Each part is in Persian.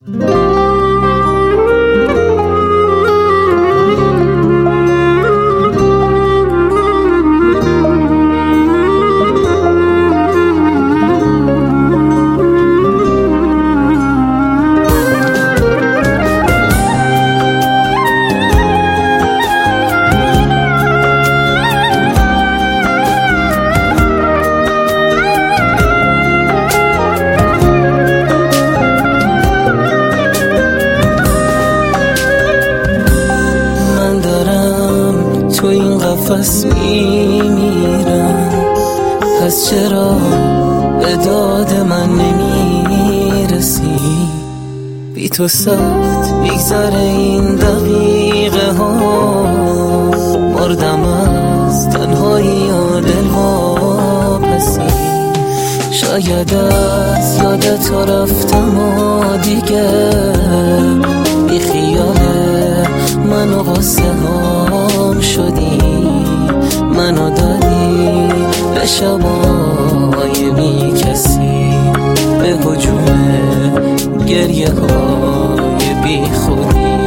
تو این قفس میمیرم، پس چرا به داد من نمیرسی؟ بی تو سخت میگذره این دقیقه ها، مردم از تنهایی و دل واپسی. شاید از یاد تو رفتم و دیگه بی خیال من و غصه هام شدی، منو دادی به شبای بی کسی، به هجوم گریه های بی خودی.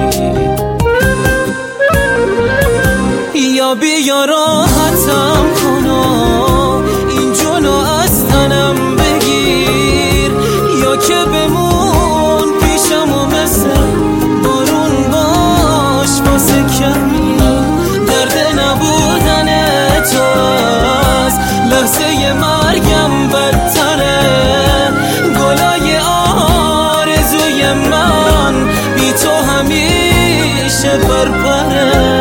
یا بیا راحتم کن، این جونو از تنم بگیر، یا که بمون پیشم و مثل بارون باش واسه کمی. درد نبودن تو از لحظه مرگم بدتره، گلای آرزوی من بی تو همیشه پرپره.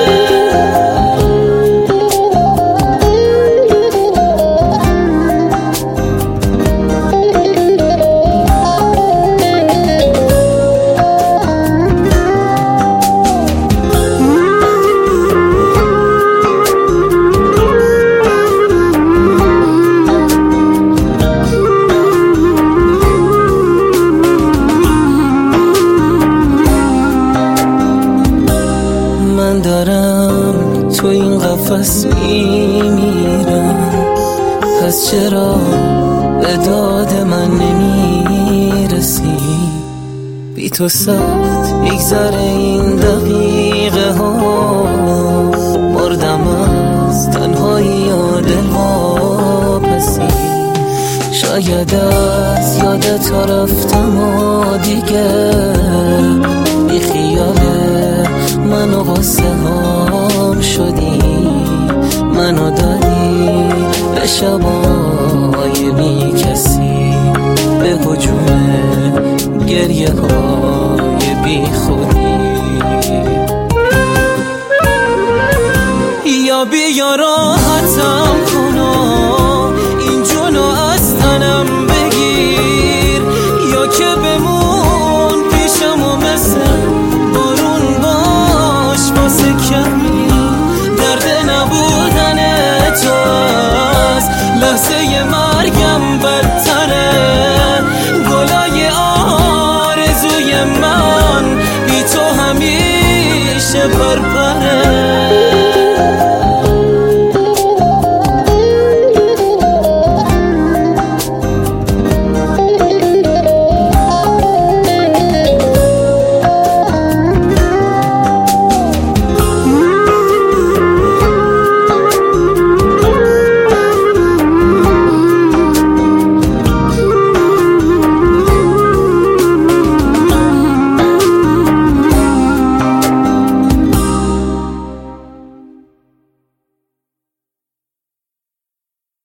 من دارم تو این قفس میمیرم، پس چرا به داد من نمیرسی؟ بی تو سخت میگذره این دقیقه ها، مردم از تنهایی و دل واپسی. شاید از یاد تو رفتم و دیگه بی خیال من و غصه هام شدی، منو دادی به شبای بی کسی، به هجوم گریه های بی خودی. یا بیا راحتم کن، این جونو از تنم بگیر، یا که بمون پیشم و مثل بارون باش واسه کمی. درد نبودن تو از لحظه مرگم بدتره، گلای آرزوی من بی تو همیشه پرپره.